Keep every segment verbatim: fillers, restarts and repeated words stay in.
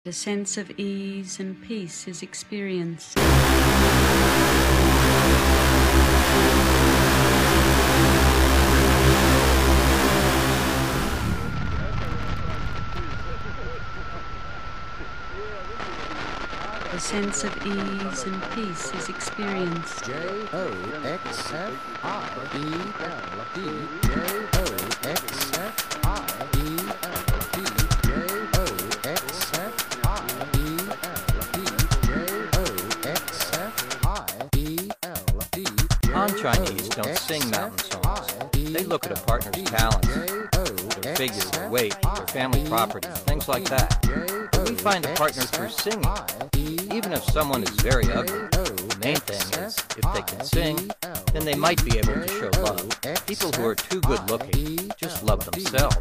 A sense of ease and peace is experienced. A sense of ease and peace is experienced. J O X F I E L D J O X F I E L D J O X F I E L D J O X F I E L D. Han-Chinese don't sing mountain songs. They look at a partner's talents, their figure, their weight, their family property, things like that. But we find a partner through singing. Even if someone is very ugly, the main thing is, if they can sing, then they might be able to show love. People who are too good looking just love themselves.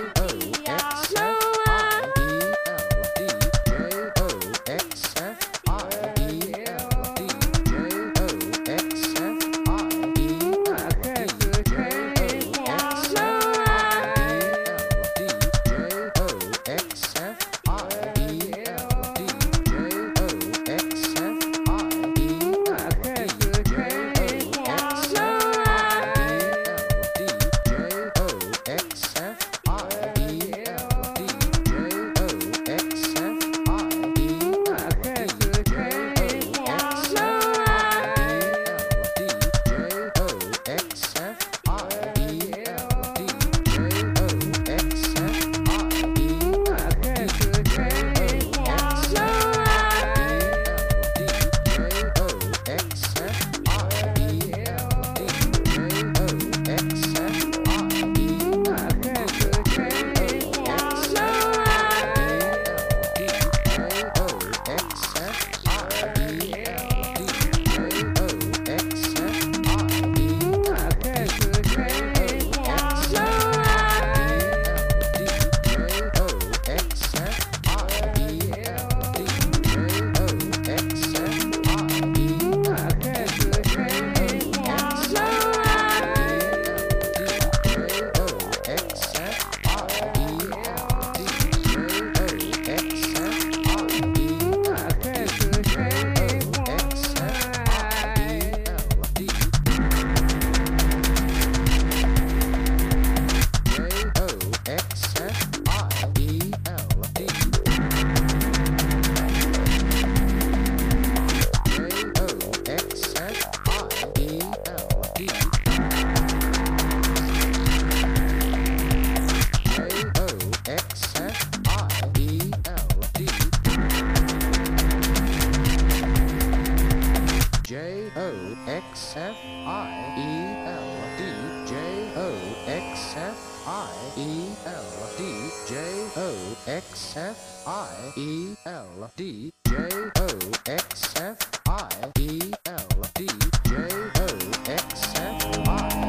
J O X F I E L D J O X F I E L D J O X F I E L D J O X F I E L D J O X F I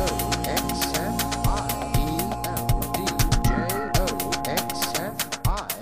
I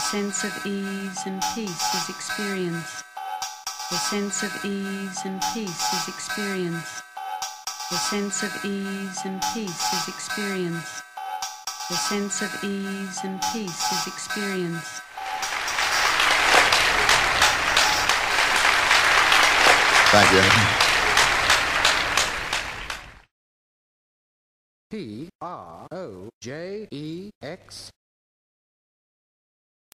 sense of ease and peace is experienced. The sense of ease and peace is experienced. The sense of ease and peace is experienced. The sense of ease and peace is experienced. Thank you. P R O J E X